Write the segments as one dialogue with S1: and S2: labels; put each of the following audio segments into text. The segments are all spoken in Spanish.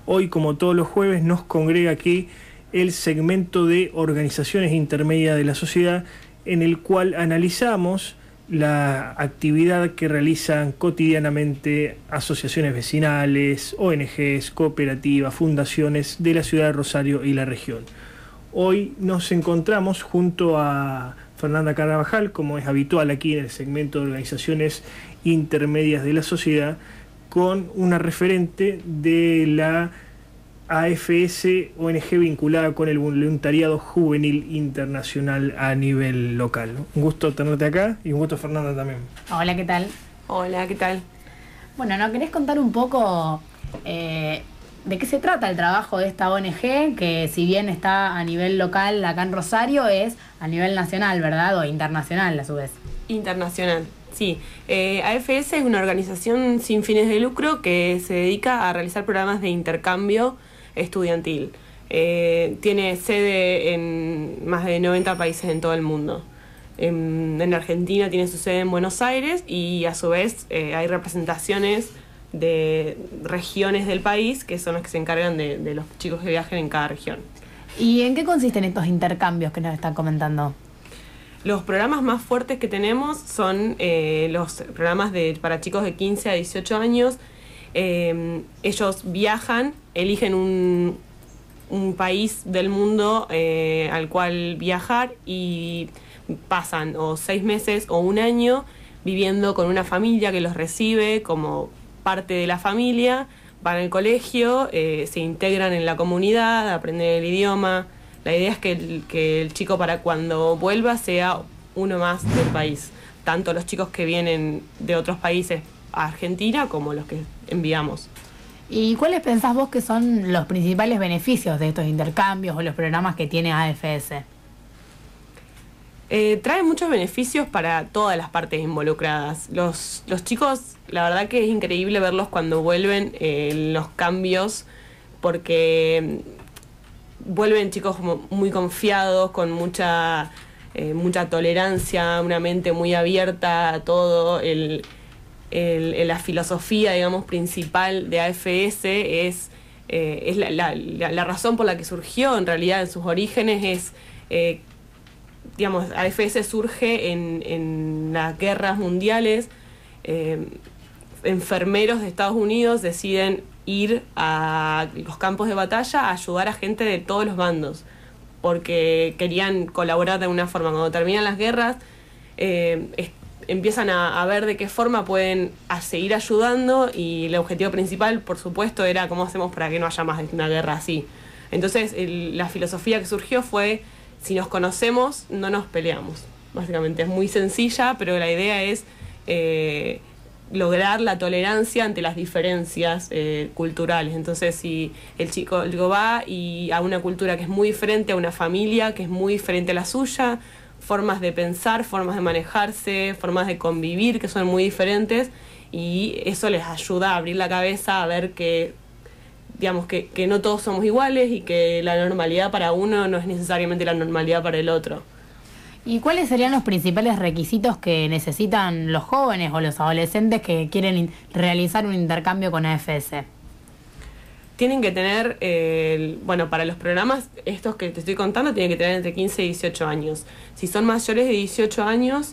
S1: Hoy, como todos los jueves, nos congrega aquí el segmento de organizaciones intermedias de la sociedad, en el cual analizamos la actividad que realizan cotidianamente asociaciones vecinales, ONGs, cooperativas, fundaciones de la ciudad de Rosario y la región. Hoy nos encontramos junto a Fernanda Carabajal, como es habitual aquí en el segmento de organizaciones intermedias de la sociedad, con una referente de la AFS, ONG vinculada con el voluntariado juvenil internacional a nivel local. Un gusto tenerte acá y un gusto, Fernanda, también.
S2: Hola, ¿qué tal?
S3: Hola, ¿qué tal?
S2: Bueno, ¿nos querés contar un poco de qué se trata el trabajo de esta ONG, que si bien está a nivel local acá en Rosario, es a nivel nacional, ¿verdad? O internacional, a su vez.
S3: Internacional, sí. AFS es una organización sin fines de lucro que se dedica a realizar programas de intercambio estudiantil. Tiene sede en más de 90 países en todo el mundo. En Argentina tiene su sede en Buenos Aires y a su vez hay representaciones de regiones del país que son los que se encargan de los chicos que viajen en cada región.
S2: ¿Y en qué consisten estos intercambios que nos están comentando?
S3: Los programas más fuertes que tenemos son los programas para chicos de 15 a 18 años. Ellos viajan, eligen un país del mundo al cual viajar y pasan o 6 meses o un año viviendo con una familia que los recibe como parte de la familia, van al colegio, se integran en la comunidad, aprenden el idioma. La idea es que el chico, para cuando vuelva, sea uno más del país. Tanto los chicos que vienen de otros países a Argentina como los que enviamos.
S2: ¿Y cuáles pensás vos que son los principales beneficios de estos intercambios o los programas que tiene AFS?
S3: Trae muchos beneficios para todas las partes involucradas. Los chicos, la verdad que es increíble verlos cuando vuelven, los cambios, porque vuelven chicos muy confiados, con mucha tolerancia, una mente muy abierta a todo. La filosofía, digamos, principal de AFS es la razón por la que surgió. En realidad, en sus orígenes es... digamos, AFS surge en las guerras mundiales. Enfermeros de Estados Unidos deciden ir a los campos de batalla a ayudar a gente de todos los bandos, porque querían colaborar de alguna forma. Cuando terminan las guerras, empiezan a ver de qué forma pueden seguir ayudando, y el objetivo principal, por supuesto, era cómo hacemos para que no haya más una guerra así. Entonces, la filosofía que surgió fue: si nos conocemos, no nos peleamos. Básicamente es muy sencilla, pero la idea es lograr la tolerancia ante las diferencias culturales. Entonces, si el chico va y a una cultura que es muy diferente, a una familia que es muy diferente a la suya, formas de pensar, formas de manejarse, formas de convivir que son muy diferentes, y eso les ayuda a abrir la cabeza, a ver que, digamos, que no todos somos iguales y que la normalidad para uno no es necesariamente la normalidad para el otro.
S2: ¿Y cuáles serían los principales requisitos que necesitan los jóvenes o los adolescentes que quieren realizar un intercambio con AFS?
S3: Tienen que tener, bueno, para los programas estos que te estoy contando, tienen que tener entre 15 y 18 años. Si son mayores de 18 años,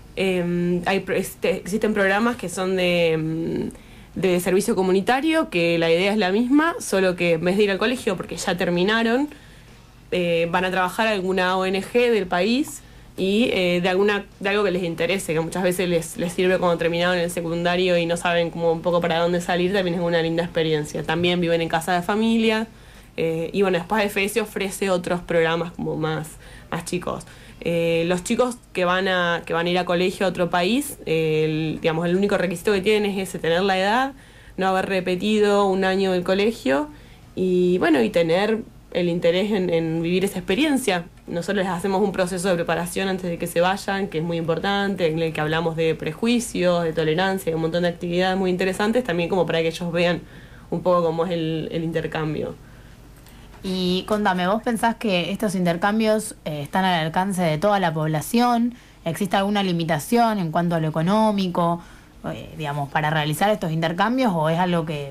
S3: existen programas que son de servicio comunitario, que la idea es la misma, solo que en vez de ir al colegio, porque ya terminaron, van a trabajar a alguna ONG del país y de algo que les interese, que muchas veces les sirve cuando terminaron el secundario y no saben como un poco para dónde salir. También es una linda experiencia. También viven en casa de familia, y bueno, después AFS ofrece otros programas como más chicos. Los chicos que van a ir a colegio a otro país, digamos, el único requisito que tienen es ese: tener la edad, no haber repetido un año del colegio y bueno, y tener el interés en vivir esa experiencia. Nosotros les hacemos un proceso de preparación antes de que se vayan, que es muy importante, en el que hablamos de prejuicios, de tolerancia, de un montón de actividades muy interesantes, también como para que ellos vean un poco cómo es el intercambio.
S2: Y contame, ¿vos pensás que estos intercambios están al alcance de toda la población? ¿Existe alguna limitación en cuanto a lo económico, digamos, para realizar estos intercambios, o es algo que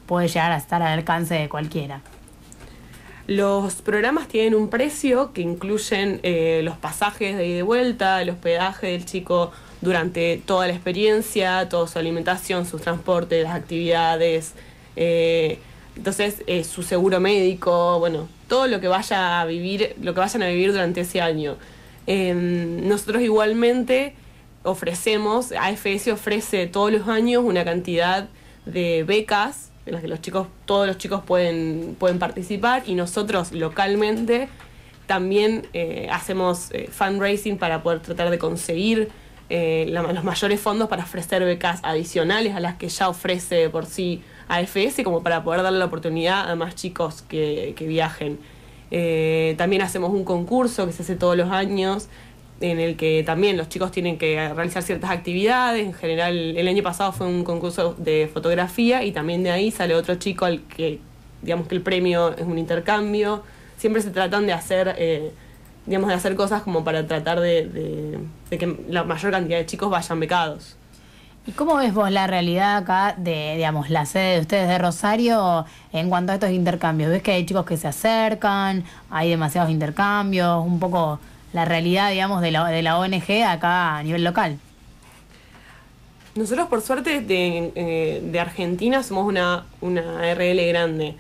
S2: puede llegar a estar al alcance de cualquiera.
S3: Los programas tienen un precio que incluyen los pasajes de ida y de vuelta, el hospedaje del chico durante toda la experiencia, toda su alimentación, sus transportes, las actividades, entonces su seguro médico, bueno, todo lo que vaya a vivir, lo que vayan a vivir durante ese año. Nosotros igualmente ofrecemos, AFS ofrece todos los años una cantidad de becas en las que todos los chicos pueden participar, y nosotros localmente también hacemos fundraising para poder tratar de conseguir los mayores fondos para ofrecer becas adicionales a las que ya ofrece por sí AFS, como para poder darle la oportunidad a más chicos que viajen. También hacemos un concurso que se hace todos los años, en el que también los chicos tienen que realizar ciertas actividades. En general, el año pasado fue un concurso de fotografía, y también de ahí sale otro chico al que, digamos que el premio es un intercambio. Siempre se tratan de hacer, de hacer cosas como para tratar de que la mayor cantidad de chicos vayan becados.
S2: ¿Y cómo ves vos la realidad acá de, digamos, la sede de ustedes de Rosario en cuanto a estos intercambios? ¿Ves que hay chicos que se acercan, hay demasiados intercambios, un poco la realidad, digamos, de la ONG acá a nivel local?
S3: Nosotros, por suerte, de Argentina somos una RL grande.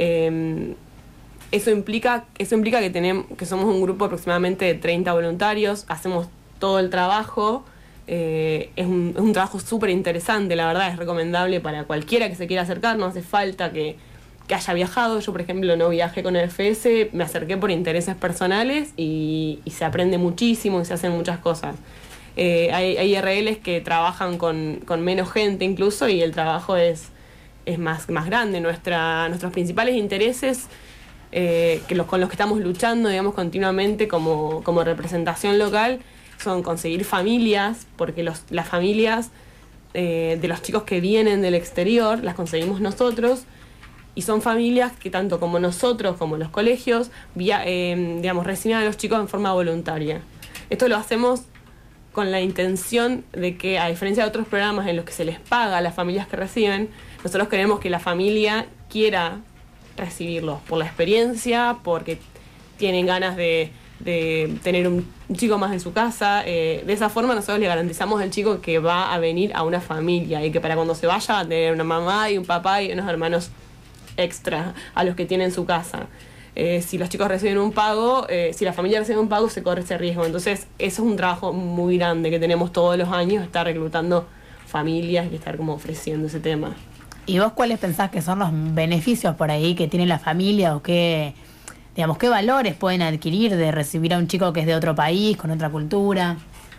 S3: Eso implica que somos un grupo aproximadamente de 30 voluntarios, hacemos todo el trabajo. Es un trabajo súper interesante, la verdad, es recomendable para cualquiera que se quiera acercar, no hace falta que haya viajado. Yo, por ejemplo, no viajé con el FS, me acerqué por intereses personales y se aprende muchísimo y se hacen muchas cosas. Hay RLs que trabajan con menos gente incluso, y el trabajo es más grande. Nuestros principales intereses con los que estamos luchando, digamos, continuamente como representación local, son conseguir familias, porque las familias de los chicos que vienen del exterior las conseguimos nosotros, y son familias que tanto como nosotros como los colegios reciben a los chicos en forma voluntaria. Esto lo hacemos con la intención de que, a diferencia de otros programas en los que se les paga a las familias que reciben, nosotros queremos que la familia quiera recibirlos por la experiencia, porque tienen ganas de tener un chico más en su casa. De esa forma nosotros le garantizamos al chico que va a venir a una familia, y que para cuando se vaya va a tener una mamá y un papá y unos hermanos extra a los que tiene en su casa. Si los chicos reciben un pago, si la familia recibe un pago, se corre ese riesgo. Entonces eso es un trabajo muy grande que tenemos todos los años, estar reclutando familias y estar como ofreciendo ese tema.
S2: ¿Y vos cuáles pensás que son los beneficios por ahí que tiene la familia, o qué valores pueden adquirir de recibir a un chico que es de otro país, con otra cultura?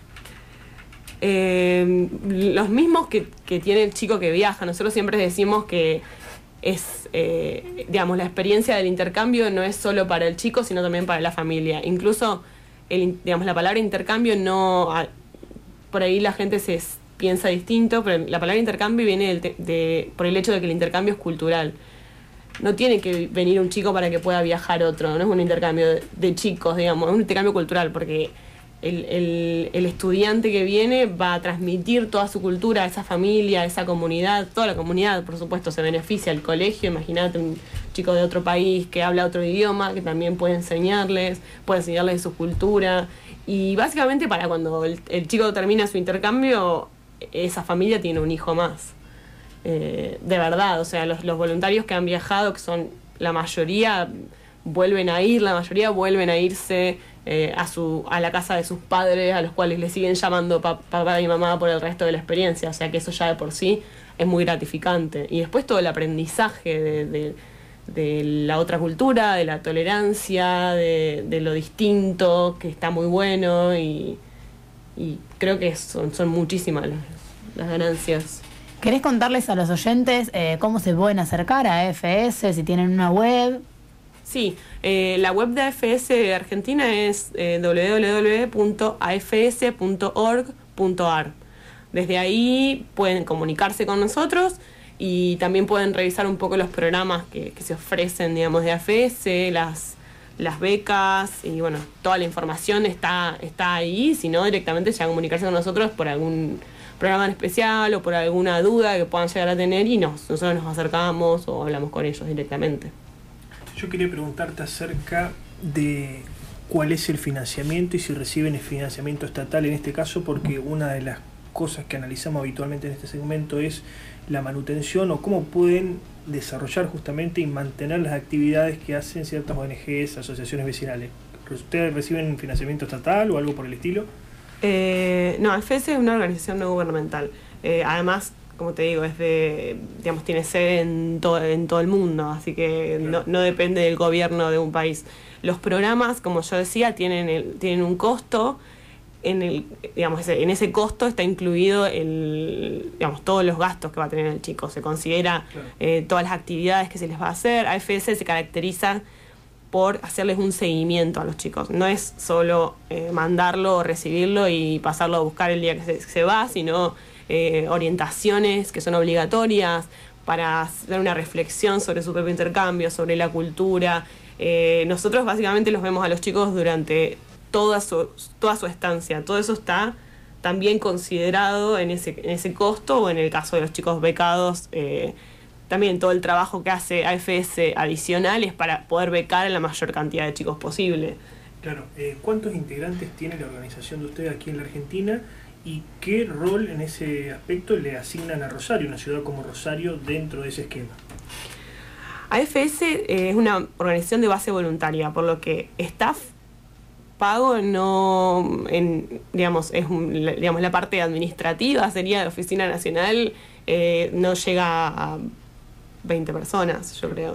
S3: Los mismos que tiene el chico que viaja. Nosotros siempre decimos que es, la experiencia del intercambio no es solo para el chico, sino también para la familia. Incluso, la palabra intercambio por ahí la gente piensa distinto, pero la palabra intercambio viene por el hecho de que el intercambio es cultural. No tiene que venir un chico para que pueda viajar otro, no es un intercambio de chicos, digamos, es un intercambio cultural, porque el estudiante que viene va a transmitir toda su cultura a esa familia, a esa comunidad. Toda la comunidad, por supuesto, se beneficia. El colegio, imagínate un chico de otro país que habla otro idioma, que también puede enseñarles su cultura. Y básicamente, para cuando el chico termina su intercambio, esa familia tiene un hijo más. De verdad, o sea, los voluntarios que han viajado, que son la mayoría, vuelven a irse a la casa de sus padres, a los cuales le siguen llamando papá y mamá por el resto de la experiencia. O sea que eso ya de por sí es muy gratificante. Y después todo el aprendizaje de la otra cultura, de la tolerancia, de lo distinto, que está muy bueno, y creo que son muchísimas las ganancias.
S2: ¿Querés contarles a los oyentes cómo se pueden acercar a AFS, si tienen una web?
S3: Sí, la web de AFS de Argentina es www.afs.org.ar. Desde ahí pueden comunicarse con nosotros, y también pueden revisar un poco los programas que se ofrecen, digamos, de AFS, las becas, y bueno, toda la información está ahí. Si no, directamente ya comunicarse con nosotros por programa en especial o por alguna duda que puedan llegar a tener y nosotros nos acercamos o hablamos con ellos directamente.
S1: Yo quería preguntarte acerca de cuál es el financiamiento y si reciben el financiamiento estatal en este caso, porque una de las cosas que analizamos habitualmente en este segmento es la manutención o cómo pueden desarrollar justamente y mantener las actividades que hacen ciertas ONGs, asociaciones vecinales. ¿Ustedes reciben financiamiento estatal o algo por el estilo?
S3: No, FS es una organización no gubernamental. Además, como te digo, tiene sede en todo el mundo, así que claro, no depende del gobierno de un país. Los programas, como yo decía, tienen un costo. En ese costo está incluido todos los gastos que va a tener el chico. Se considera claro, todas las actividades que se les va a hacer. AFS se caracteriza por hacerles un seguimiento a los chicos. No es solo mandarlo o recibirlo y pasarlo a buscar el día que se va, sino orientaciones que son obligatorias para hacer una reflexión sobre su propio intercambio, sobre la cultura. Nosotros básicamente los vemos a los chicos durante toda su estancia. Todo eso está también considerado en ese costo, o en el caso de los chicos becados, también todo el trabajo que hace AFS adicional es para poder becar a la mayor cantidad de chicos posible.
S1: Claro. ¿Cuántos integrantes tiene la organización de ustedes aquí en la Argentina y qué rol en ese aspecto le asignan a Rosario, una ciudad como Rosario, dentro de ese esquema?
S3: AFS es una organización de base voluntaria, por lo que staff pago la parte administrativa sería la Oficina Nacional, no llega a 20 personas, yo creo.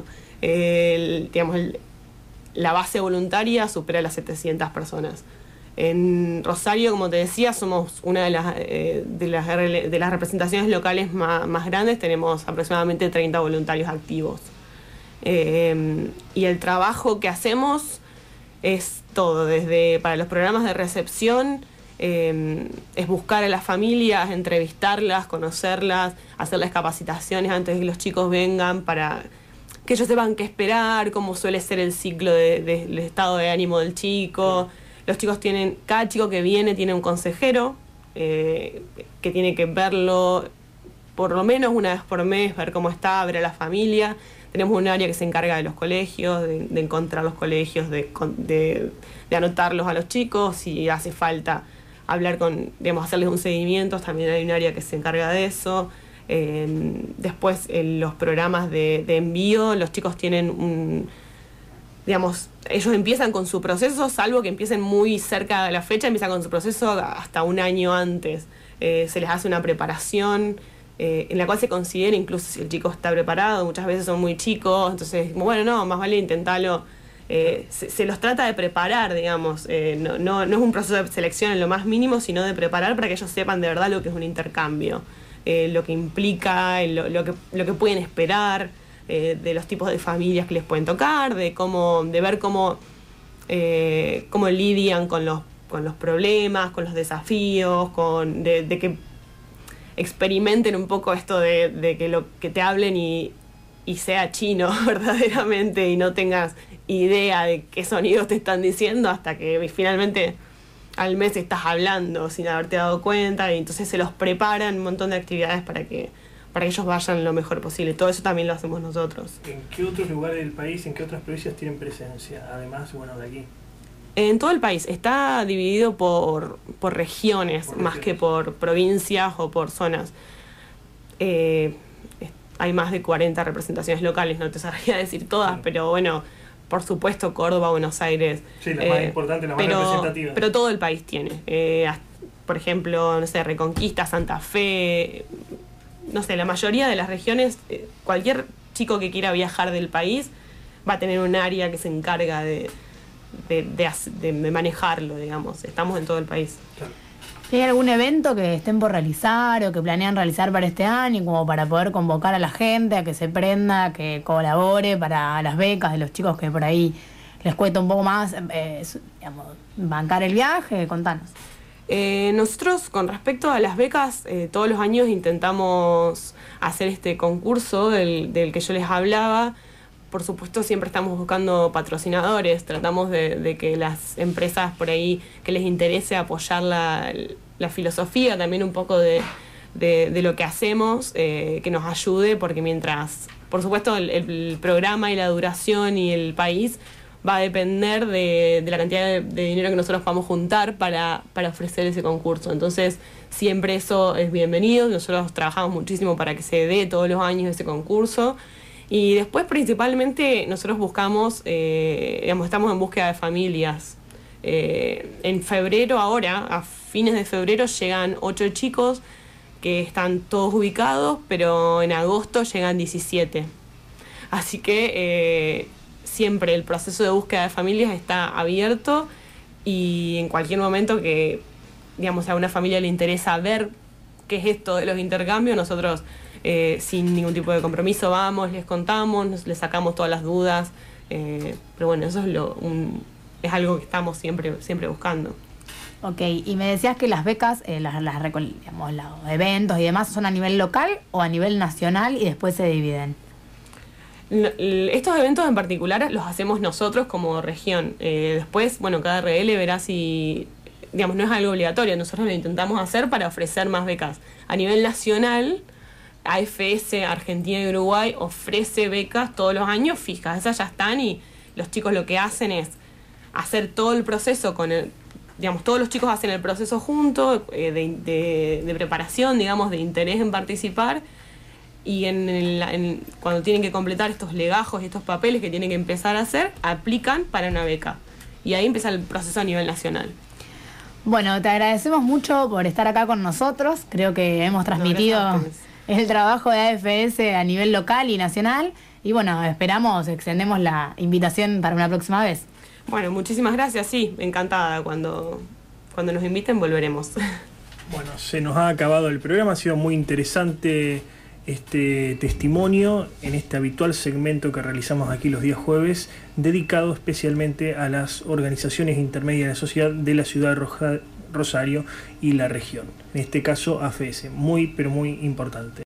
S3: La base voluntaria supera las 700 personas. En Rosario, como te decía, somos una de las representaciones locales más grandes. Tenemos aproximadamente 30 voluntarios activos. Y el trabajo que hacemos es todo, desde para los programas de recepción, es buscar a las familias, entrevistarlas, conocerlas, hacerles capacitaciones antes de que los chicos vengan para que ellos sepan qué esperar, cómo suele ser el ciclo del estado de ánimo del chico. Los chicos cada chico que viene tiene un consejero que tiene que verlo por lo menos una vez por mes, ver cómo está, ver a la familia. Tenemos un área que se encarga de los colegios, de encontrar los colegios, de anotarlos a los chicos, si hace falta hablar hacerles un seguimiento, también hay un área que se encarga de eso. Después, en los programas de envío, los chicos tienen ellos empiezan con su proceso, salvo que empiecen muy cerca de la fecha, empiezan con su proceso hasta un año antes. Se les hace una preparación en la cual se considera incluso si el chico está preparado. Muchas veces son muy chicos, entonces, bueno, no, más vale intentarlo. Se los trata de preparar, digamos. No es un proceso de selección en lo más mínimo, sino de preparar para que ellos sepan de verdad lo que es un intercambio, lo que implica, lo que pueden esperar, de los tipos de familias que les pueden tocar, de ver cómo lidian con los problemas, con los desafíos, de que experimenten un poco esto de que lo que te hablen y sea chino verdaderamente y no tengas idea de qué sonidos te están diciendo hasta que finalmente al mes estás hablando sin haberte dado cuenta, y entonces se los preparan un montón de actividades para que ellos vayan lo mejor posible. Todo eso también lo hacemos nosotros.
S1: ¿En qué otros lugares del país, en qué otras provincias tienen presencia, además, de aquí?
S3: En todo el país. Está dividido por regiones, más que por provincias o por zonas. Hay más de 40 representaciones locales, no te sabría decir todas, sí, pero bueno, por supuesto Córdoba, Buenos Aires.
S1: Sí, la más importante, la más representativa.
S3: Pero todo el país tiene. Por ejemplo, Reconquista, Santa Fe, la mayoría de las regiones, cualquier chico que quiera viajar del país va a tener un área que se encarga de manejarlo, digamos. Estamos en todo el país.
S1: Claro.
S2: ¿Hay algún evento que estén por realizar o que planean realizar para este año, como para poder convocar a la gente a que se prenda, que colabore para las becas de los chicos que por ahí les cuesta un poco más bancar el viaje? Contanos.
S3: Nosotros, con respecto a las becas, todos los años intentamos hacer este concurso del que yo les hablaba. Por supuesto, siempre estamos buscando patrocinadores, tratamos de que las empresas por ahí que les interese apoyar la filosofía, también un poco de de lo que hacemos, que nos ayude, porque mientras, por supuesto, el programa y la duración y el país va a depender de la cantidad de dinero que nosotros podamos juntar para ofrecer ese concurso. Entonces, siempre eso es bienvenido. Nosotros trabajamos muchísimo para que se dé todos los años ese concurso. Y después, principalmente, nosotros buscamos, estamos en búsqueda de familias. En febrero, ahora, a fines de febrero, llegan 8 chicos que están todos ubicados, pero en agosto llegan 17. Así que siempre el proceso de búsqueda de familias está abierto, y en cualquier momento que, digamos, a una familia le interesa ver qué es esto de los intercambios, nosotros sin ningún tipo de compromiso vamos, les contamos, les sacamos todas las dudas, pero bueno, eso es algo que estamos siempre buscando.
S2: Ok, y me decías que las becas, digamos, los eventos y demás, ¿son a nivel local o a nivel nacional y después se dividen?
S3: Estos eventos en particular los hacemos nosotros como región. Después, bueno, cada RL verá si, digamos, no es algo obligatorio. Nosotros lo intentamos hacer para ofrecer más becas. A nivel nacional, AFS Argentina y Uruguay ofrece becas todos los años fijas. Esas ya están, y los chicos lo que hacen es hacer todo el proceso digamos, todos los chicos hacen el proceso juntos, de preparación, digamos, de interés en participar. Y cuando tienen que completar estos legajos y estos papeles que tienen que empezar a hacer, aplican para una beca. Y ahí empieza el proceso a nivel nacional.
S2: Bueno, te agradecemos mucho por estar acá con nosotros. Creo que hemos transmitido el trabajo de AFS a nivel local y nacional. Y bueno, extendemos la invitación para una próxima vez.
S3: Bueno, muchísimas gracias, sí, encantada. Cuando nos inviten volveremos.
S1: Bueno, se nos ha acabado el programa, ha sido muy interesante este testimonio en este habitual segmento que realizamos aquí los días jueves, dedicado especialmente a las organizaciones intermedias de la sociedad de la ciudad de Rosario y la región. En este caso, AFS, muy pero muy importante.